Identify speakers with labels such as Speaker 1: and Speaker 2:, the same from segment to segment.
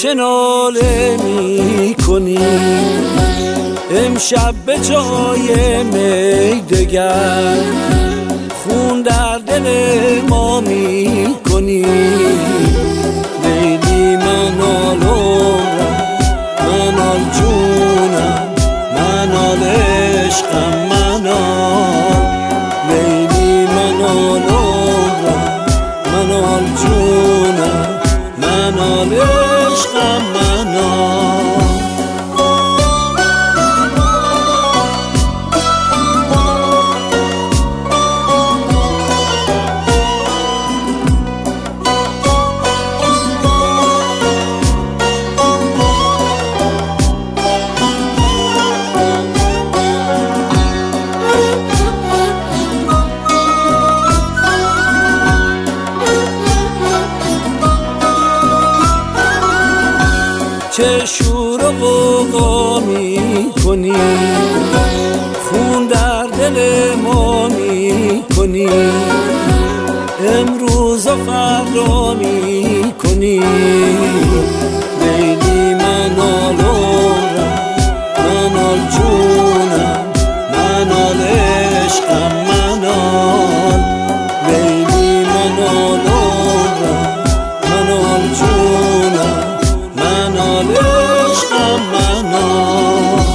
Speaker 1: چه ناله می کنی امشب به جای می دگر خون در دل ما می کنی لیلی منال عمرم منال جونم منال عشقم منال لیلی منال عمرم منال جونم منال عشقم منال چه شور و غوغا می کنی خون در دل ما می کنی امروز و فردا می کنی لیلی منال عمرم منال جونم منال عشقم منال لیلی منال عمرم منال جونم منال عشقم منال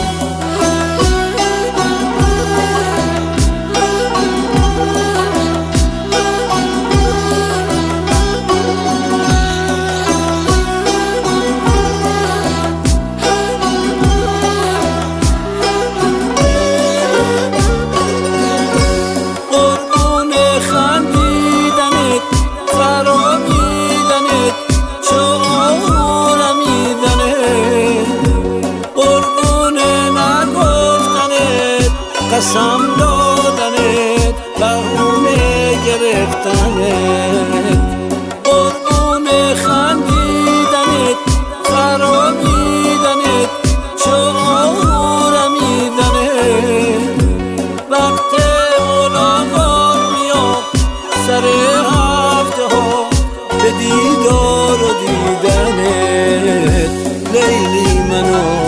Speaker 1: قربون خندیدنت فرامیدنت قسم دادنت بهونه گرفتنت قربون خندیدنت فرامیدنت چهارمیدنت وقت ملاقات میام سر هفته ها به دیدار و دیدنت لیلی منو